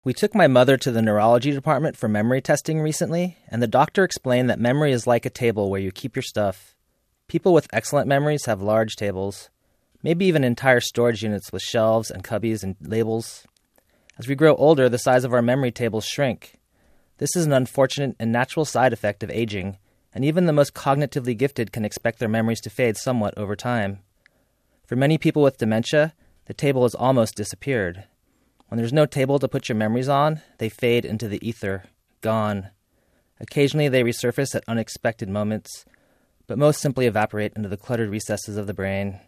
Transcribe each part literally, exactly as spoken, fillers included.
We took my mother to the neurology department for memory testing recently, and the doctor explained that memory is like a table where you keep your stuff. People with excellent memories have large tables, maybe even entire storage units with shelves and cubbies and labels. As we grow older, the size of our memory tables shrink. This is an unfortunate and natural side effect of aging, and even the most cognitively gifted can expect their memories to fade somewhat over time. For many people with dementia, the table has almost disappeared. When there's no table to put your memories on, they fade into the ether, gone. Occasionally they resurface at unexpected moments, but most simply evaporate into the cluttered recesses of the brain.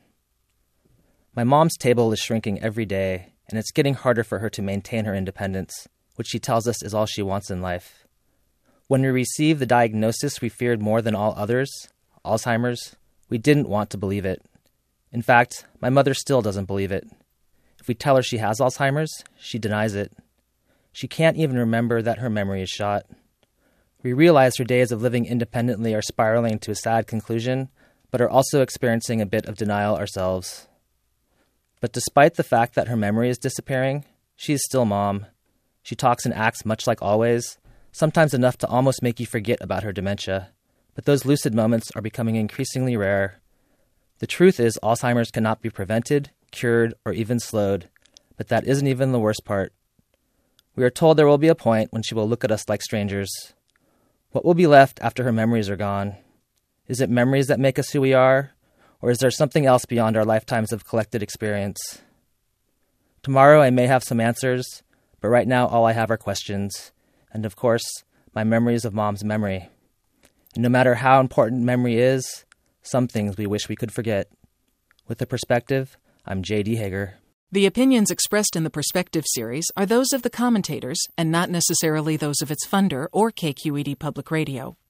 My mom's table is shrinking every day, and it's getting harder for her to maintain her independence, which she tells us is all she wants in life. When we received the diagnosis we feared more than all others, Alzheimer's, we didn't want to believe it. In fact, my mother still doesn't believe it. If we tell her she has Alzheimer's, she denies it. She can't even remember that her memory is shot. We realize her days of living independently are spiraling to a sad conclusion, but are also experiencing a bit of denial ourselves. But despite the fact that her memory is disappearing, she is still Mom. She talks and acts much like always, sometimes enough to almost make you forget about her dementia. But those lucid moments are becoming increasingly rare. The truth is Alzheimer's cannot be prevented, cured, or even slowed, but that isn't even the worst part. We are told there will be a point when she will look at us like strangers. What will be left after her memories are gone? Is it memories that make us who we are, or is there something else beyond our lifetimes of collected experience? Tomorrow I may have some answers, but right now all I have are questions, and of course, my memories of Mom's memory. And no matter how important memory is, some things we wish we could forget. With the Perspective, I'm J D Hager. The opinions expressed in the Perspective series are those of the commentators and not necessarily those of its funder or K Q E D Public Radio.